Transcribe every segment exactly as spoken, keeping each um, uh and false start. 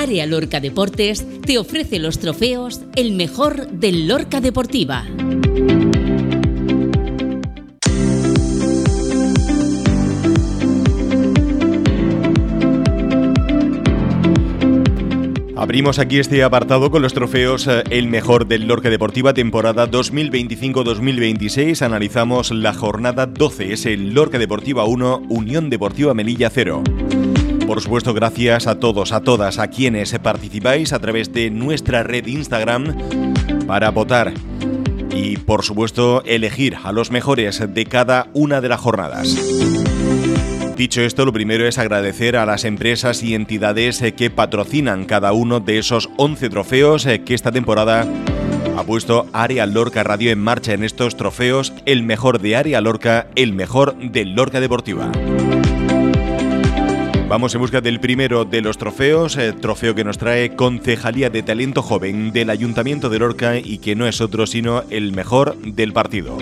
Área Lorca Deportes te ofrece los trofeos El Mejor del Lorca Deportiva. Abrimos aquí este apartado con los trofeos El Mejor del Lorca Deportiva temporada dos mil veinticinco dos mil veintiséis. Analizamos la jornada doce, es el Lorca Deportiva uno, Unión Deportiva Melilla cero. Por supuesto, gracias a todos, a todas, a quienes participáis a través de nuestra red Instagram para votar y, por supuesto, elegir a los mejores de cada una de las jornadas. Dicho esto, lo primero es agradecer a las empresas y entidades que patrocinan cada uno de esos once trofeos que esta temporada ha puesto Área Lorca Radio en marcha en estos trofeos, el mejor de Área Lorca, el mejor del Lorca Deportiva. Vamos en busca del primero de los trofeos, el trofeo que nos trae Concejalía de Talento Joven del Ayuntamiento de Lorca y que no es otro sino el mejor del partido.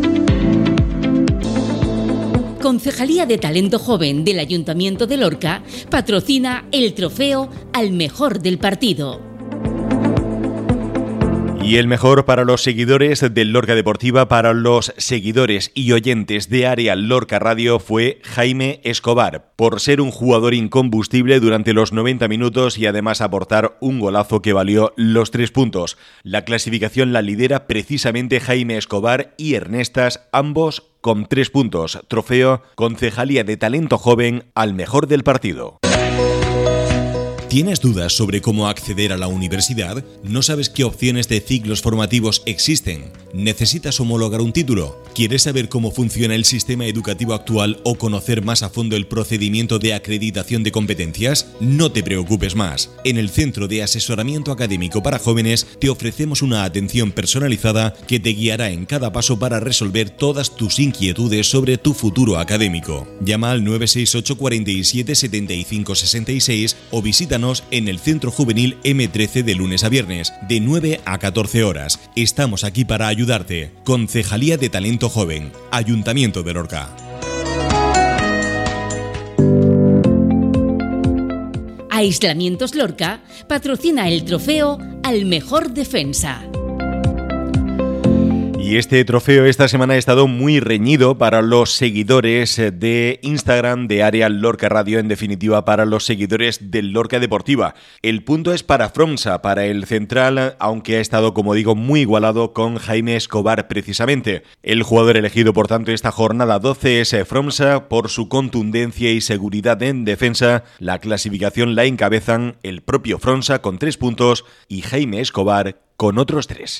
Concejalía de Talento Joven del Ayuntamiento de Lorca patrocina el trofeo al mejor del partido. Y el mejor para los seguidores del Lorca Deportiva, para los seguidores y oyentes de Área Lorca Radio fue Jaime Escobar, por ser un jugador incombustible durante los noventa minutos y además aportar un golazo que valió los tres puntos. La clasificación la lidera precisamente Jaime Escobar y Ernestas, ambos con tres puntos. Trofeo Concejalía de Talento Joven al mejor del partido. ¿Tienes dudas sobre cómo acceder a la universidad? ¿No sabes qué opciones de ciclos formativos existen? ¿Necesitas homologar un título? ¿Quieres saber cómo funciona el sistema educativo actual o conocer más a fondo el procedimiento de acreditación de competencias? No te preocupes más. En el Centro de Asesoramiento Académico para Jóvenes te ofrecemos una atención personalizada que te guiará en cada paso para resolver todas tus inquietudes sobre tu futuro académico. Llama al nueve seis ocho cuatro siete siete cinco seis seis o visita en el Centro Juvenil eme trece de lunes a viernes, de nueve a catorce horas. Estamos aquí para ayudarte. Concejalía de Talento Joven, Ayuntamiento de Lorca. Aislamientos Lorca patrocina el trofeo al mejor defensa. Y este trofeo esta semana ha estado muy reñido para los seguidores de Instagram de Área Lorca Radio, en definitiva para los seguidores del Lorca Deportiva. El punto es para Fromsa, para el central, aunque ha estado, como digo, muy igualado con Jaime Escobar precisamente. El jugador elegido, por tanto, esta jornada doce es Fromsa por su contundencia y seguridad en defensa. La clasificación la encabezan el propio Fromsa con tres puntos y Jaime Escobar con otros tres.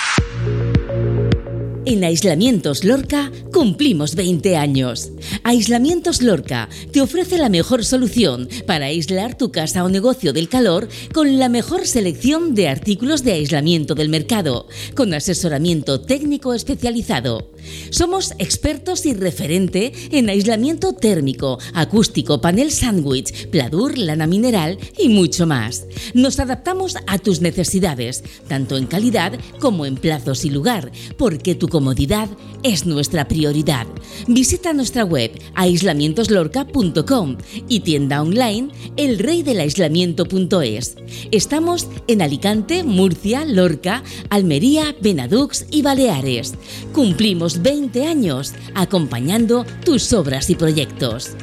En Aislamientos Lorca cumplimos veinte años. Aislamientos Lorca te ofrece la mejor solución para aislar tu casa o negocio del calor con la mejor selección de artículos de aislamiento del mercado, con asesoramiento técnico especializado. Somos expertos y referente en aislamiento térmico, acústico, panel sándwich, pladur, lana mineral y mucho más. Nos adaptamos a tus necesidades, tanto en calidad como en plazos y lugar, porque tu comodidad es nuestra prioridad. Visita nuestra web aislamientos lorca punto com y tienda online el rey del aislamiento punto es. Estamos en Alicante, Murcia, Lorca, Almería, Benadux y Baleares. Cumplimos veinte años acompañando tus obras y proyectos.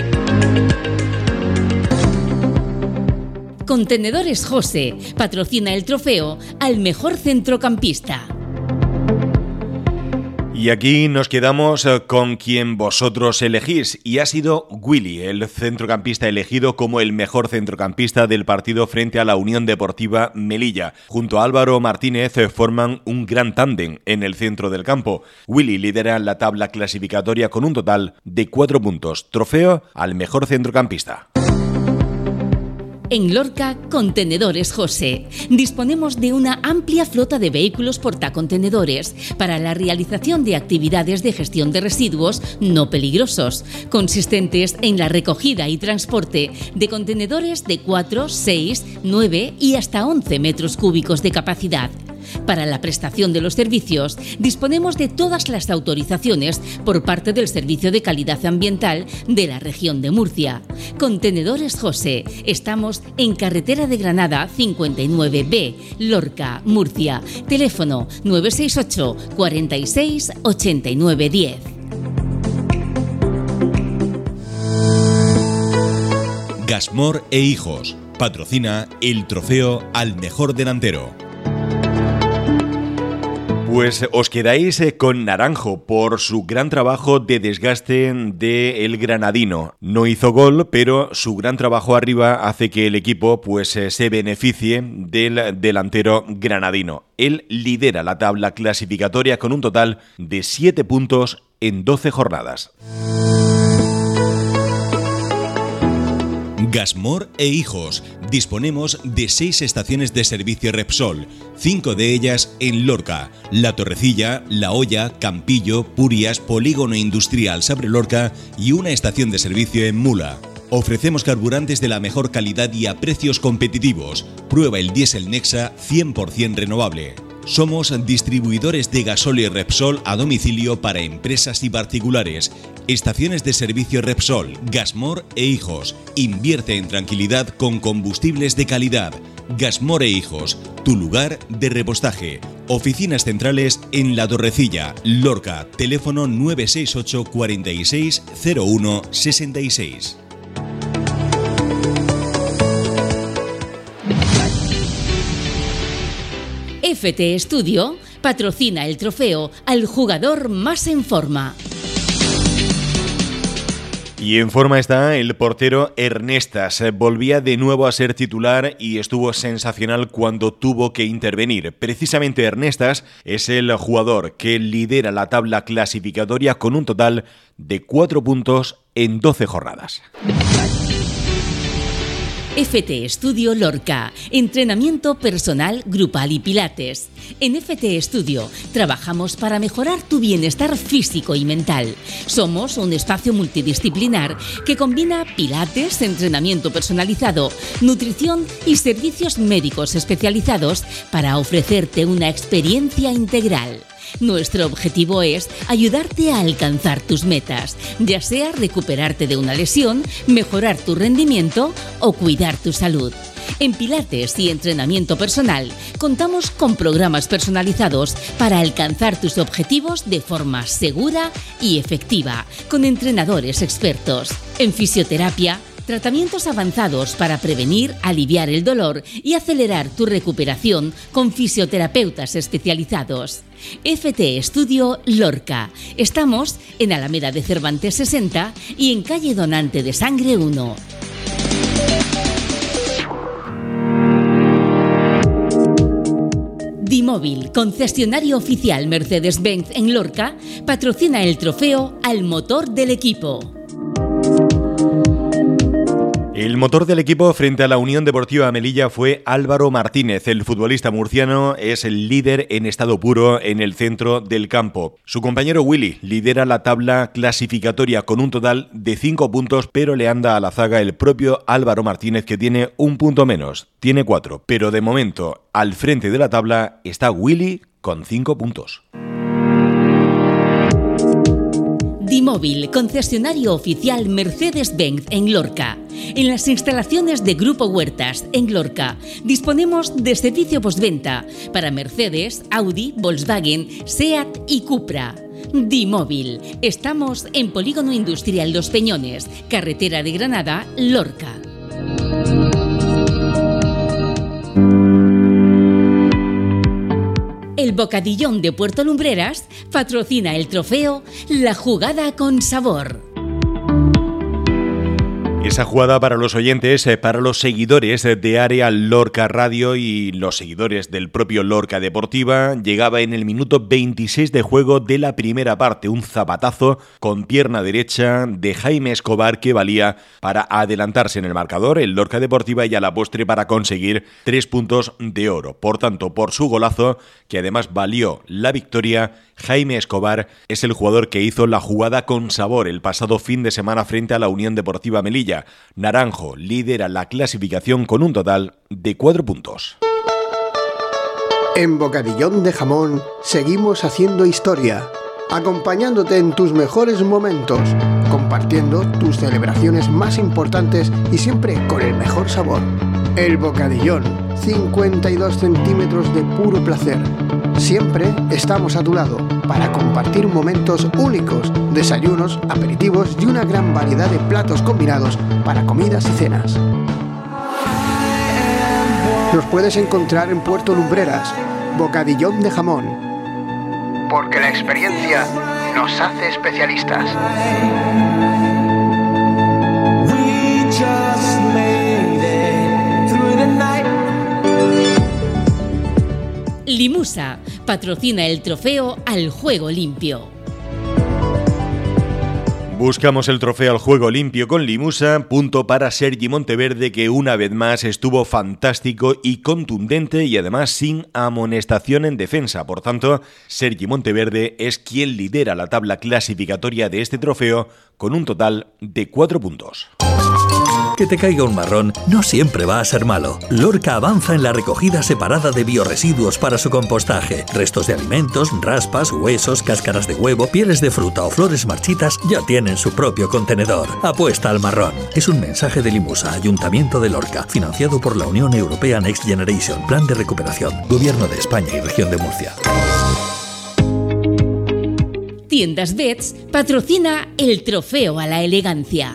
Contenedores José patrocina el trofeo al mejor centrocampista. Y aquí nos quedamos con quien vosotros elegís, y ha sido Willy, el centrocampista elegido como el mejor centrocampista del partido frente a la Unión Deportiva Melilla. Junto a Álvaro Martínez forman un gran tándem en el centro del campo. Willy lidera la tabla clasificatoria con un total de cuatro puntos. Trofeo al mejor centrocampista. En Lorca, Contenedores José. Disponemos de una amplia flota de vehículos portacontenedores para la realización de actividades de gestión de residuos no peligrosos, consistentes en la recogida y transporte de contenedores de cuatro, seis, nueve y hasta once metros cúbicos de capacidad. Para la prestación de los servicios, disponemos de todas las autorizaciones por parte del Servicio de Calidad Ambiental de la región de Murcia. Contenedores José. Estamos en Carretera de Granada cincuenta y nueve B, Lorca, Murcia. Teléfono nueve seis ocho, cuarenta y seis, ochenta y nueve diez. Gasmor e Hijos. Patrocina el trofeo al mejor delantero. Pues os quedáis con Naranjo por su gran trabajo de desgaste del granadino. No hizo gol, pero su gran trabajo arriba hace que el equipo pues se beneficie del delantero granadino. Él lidera la tabla clasificatoria con un total de siete puntos en doce jornadas. Gasmor e Hijos. Disponemos de seis estaciones de servicio Repsol, cinco de ellas en Lorca, La Torrecilla, La Hoya, Campillo, Purias, Polígono Industrial Sabre Lorca y una estación de servicio en Mula. Ofrecemos carburantes de la mejor calidad y a precios competitivos. Prueba el diésel Nexa cien por ciento renovable. Somos distribuidores de gasóleo Repsol a domicilio para empresas y particulares. Estaciones de servicio Repsol, Gasmor e Hijos. Invierte en tranquilidad con combustibles de calidad. Gasmor e Hijos, tu lugar de repostaje. Oficinas centrales en La Torrecilla, Lorca. Teléfono nueve seis ocho, cuarenta y seis, cero uno, sesenta y seis. F T Studio patrocina el trofeo al jugador más en forma. Y en forma está el portero Ernestas. Volvía de nuevo a ser titular y estuvo sensacional cuando tuvo que intervenir. Precisamente Ernestas es el jugador que lidera la tabla clasificatoria con un total de cuatro puntos en doce jornadas. F T Studio Lorca, entrenamiento personal, grupal y pilates. En F T Studio trabajamos para mejorar tu bienestar físico y mental. Somos un espacio multidisciplinar que combina pilates, entrenamiento personalizado, nutrición y servicios médicos especializados para ofrecerte una experiencia integral. Nuestro objetivo es ayudarte a alcanzar tus metas, ya sea recuperarte de una lesión, mejorar tu rendimiento o cuidar tu salud. En Pilates y entrenamiento personal contamos con programas personalizados para alcanzar tus objetivos de forma segura y efectiva, con entrenadores expertos. En fisioterapia, tratamientos avanzados para prevenir, aliviar el dolor y acelerar tu recuperación con fisioterapeutas especializados. F T Studio Lorca. Estamos en Alameda de Cervantes sesenta y en calle Donante de Sangre uno. Dimóvil, concesionario oficial Mercedes-Benz en Lorca, patrocina el trofeo al motor del equipo. El motor del equipo frente a la Unión Deportiva Melilla fue Álvaro Martínez. El futbolista murciano es el líder en estado puro en el centro del campo. Su compañero Willy lidera la tabla clasificatoria con un total de cinco puntos, pero le anda a la zaga el propio Álvaro Martínez, que tiene un punto menos, tiene cuatro. Pero de momento, al frente de la tabla está Willy con cinco puntos. Dimóvil, concesionario oficial Mercedes-Benz en Lorca. En las instalaciones de Grupo Huertas en Lorca disponemos de servicio postventa para Mercedes, Audi, Volkswagen, SEAT y Cupra. Dimóvil. Estamos en Polígono Industrial Los Peñones, Carretera de Granada, Lorca. El Bocadillón de Puerto Lumbreras patrocina el trofeo La Jugada con Sabor. Esa jugada para los oyentes, para los seguidores de Área Lorca Radio y los seguidores del propio Lorca Deportiva, llegaba en el minuto veintiséis de juego de la primera parte. Un zapatazo con pierna derecha de Jaime Escobar que valía para adelantarse en el marcador, el Lorca Deportiva, y a la postre para conseguir tres puntos de oro. Por tanto, por su golazo, que además valió la victoria, Jaime Escobar es el jugador que hizo la jugada con sabor el pasado fin de semana frente a la Unión Deportiva Melilla. Naranjo lidera la clasificación con un total de cuatro puntos. En Bocadillón de Jamón seguimos haciendo historia, acompañándote en tus mejores momentos, compartiendo tus celebraciones más importantes y siempre con el mejor sabor. El Bocadillón, cincuenta y dos centímetros de puro placer. Siempre estamos a tu lado para compartir momentos únicos, desayunos, aperitivos y una gran variedad de platos combinados para comidas y cenas. Nos puedes encontrar en Puerto Lumbreras, Bocadillón de Jamón, porque la experiencia nos hace especialistas. Limusa patrocina el trofeo al juego limpio. Buscamos el trofeo al juego limpio con Limusa, punto para Sergi Monteverde, que una vez más estuvo fantástico y contundente y además sin amonestación en defensa. Por tanto, Sergi Monteverde es quien lidera la tabla clasificatoria de este trofeo con un total de cuatro puntos. Que te caiga un marrón no siempre va a ser malo. Lorca avanza en la recogida separada de biorresiduos para su compostaje. Restos de alimentos, raspas, huesos, cáscaras de huevo, pieles de fruta o flores marchitas ya tienen su propio contenedor. Apuesta al marrón. Es un mensaje de Limusa, Ayuntamiento de Lorca, financiado por la Unión Europea Next Generation, Plan de Recuperación, Gobierno de España y Región de Murcia. Tiendas Bets patrocina el trofeo a la elegancia.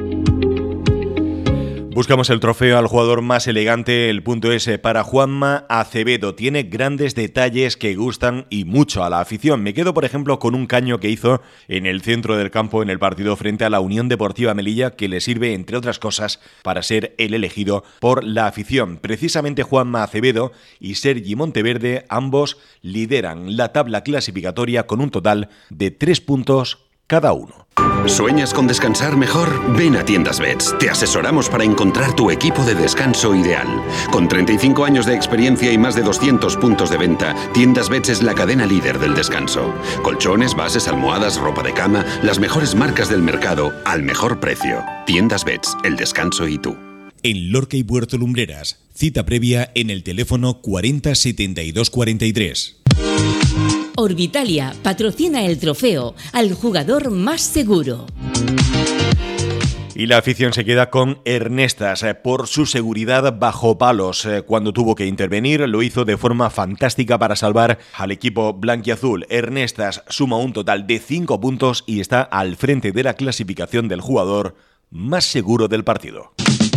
Buscamos el trofeo al jugador más elegante, el punto S para Juanma Acevedo. Tiene grandes detalles que gustan y mucho a la afición. Me quedo, por ejemplo, con un caño que hizo en el centro del campo en el partido frente a la Unión Deportiva Melilla, que le sirve, entre otras cosas, para ser el elegido por la afición. Precisamente Juanma Acevedo y Sergi Monteverde, ambos lideran la tabla clasificatoria con un total de tres puntos cada uno. ¿Sueñas con descansar mejor? Ven a Tiendas Bets. Te asesoramos para encontrar tu equipo de descanso ideal. Con treinta y cinco años de experiencia y más de doscientos puntos de venta, Tiendas Bets es la cadena líder del descanso. Colchones, bases, almohadas, ropa de cama, las mejores marcas del mercado al mejor precio. Tiendas Bets, el descanso y tú. En Lorca y Puerto Lumbreras, cita previa en el teléfono cuarenta setenta y dos cuarenta y tres. Orbitalia patrocina el trofeo al jugador más seguro. Y la afición se queda con Ernestas eh, por su seguridad bajo palos. Eh, cuando tuvo que intervenir, lo hizo de forma fantástica para salvar al equipo blanquiazul. Ernestas suma un total de cinco puntos y está al frente de la clasificación del jugador más seguro del partido.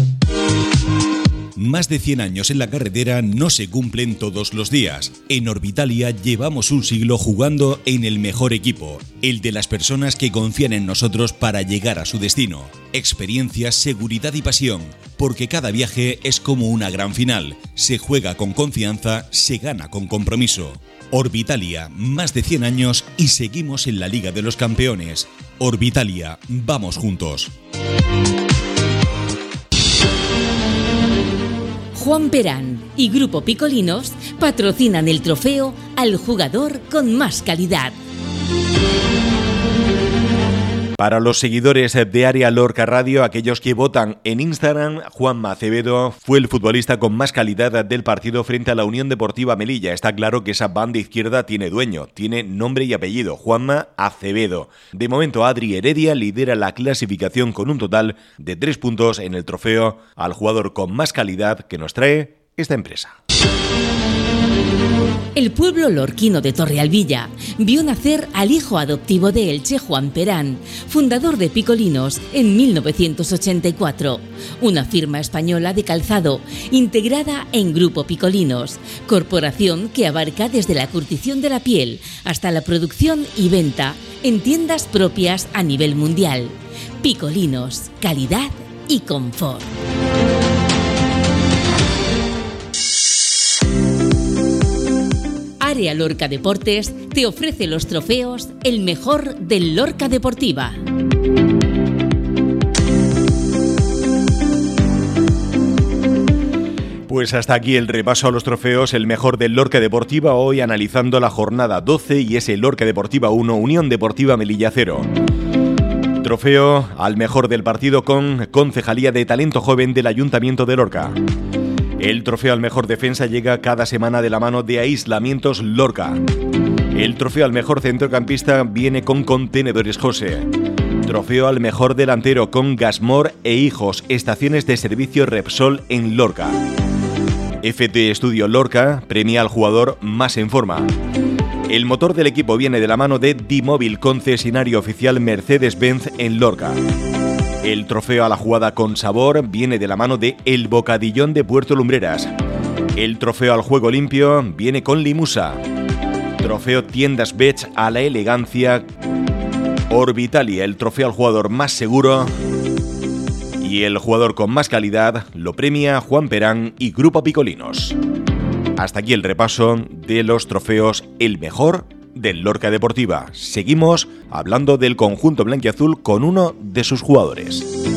Más de cien años en la carretera no se cumplen todos los días. En Orbitalia llevamos un siglo jugando en el mejor equipo, el de las personas que confían en nosotros para llegar a su destino. Experiencia, seguridad y pasión, porque cada viaje es como una gran final. Se juega con confianza, se gana con compromiso. Orbitalia, más de cien años y seguimos en la Liga de los Campeones. Orbitalia, vamos juntos. Juan Perán y Grupo Picolinos patrocinan el trofeo al jugador con más calidad. Para los seguidores de Área Lorca Radio, aquellos que votan en Instagram, Juanma Acevedo fue el futbolista con más calidad del partido frente a la Unión Deportiva Melilla. Está claro que esa banda izquierda tiene dueño, tiene nombre y apellido, Juanma Acevedo. De momento, Adri Heredia lidera la clasificación con un total de tres puntos en el trofeo al jugador con más calidad que nos trae esta empresa. El pueblo lorquino de Torrealbilla vio nacer al hijo adoptivo de Elche, Juan Perán, fundador de Picolinos en mil novecientos ochenta y cuatro, una firma española de calzado integrada en Grupo Picolinos, corporación que abarca desde la curtición de la piel hasta la producción y venta en tiendas propias a nivel mundial. Picolinos, calidad y confort. Área Lorca Deportes te ofrece los trofeos El Mejor del Lorca Deportiva. Pues hasta aquí el repaso a los trofeos El Mejor del Lorca Deportiva, hoy analizando la jornada doce y ese Lorca Deportiva uno, Unión Deportiva Melilla cero. Trofeo al mejor del partido con Concejalía de Talento Joven del Ayuntamiento de Lorca. El trofeo al mejor defensa llega cada semana de la mano de Aislamientos Lorca. El trofeo al mejor centrocampista viene con Contenedores José. Trofeo al mejor delantero con Gasmor e Hijos, estaciones de servicio Repsol en Lorca. F T Studio Lorca premia al jugador más en forma. El motor del equipo viene de la mano de D-Móvil, concesionario oficial Mercedes-Benz en Lorca. El trofeo a la jugada con sabor viene de la mano de El Bocadillón de Puerto Lumbreras. El trofeo al juego limpio viene con Limusa. Trofeo Tiendas Bets a la elegancia Orbitalia, el trofeo al jugador más seguro, y el jugador con más calidad lo premia Juan Perán y Grupo Picolinos. Hasta aquí el repaso de los trofeos El Mejor del Lorca Deportiva. Seguimos hablando del conjunto blanquiazul con uno de sus jugadores.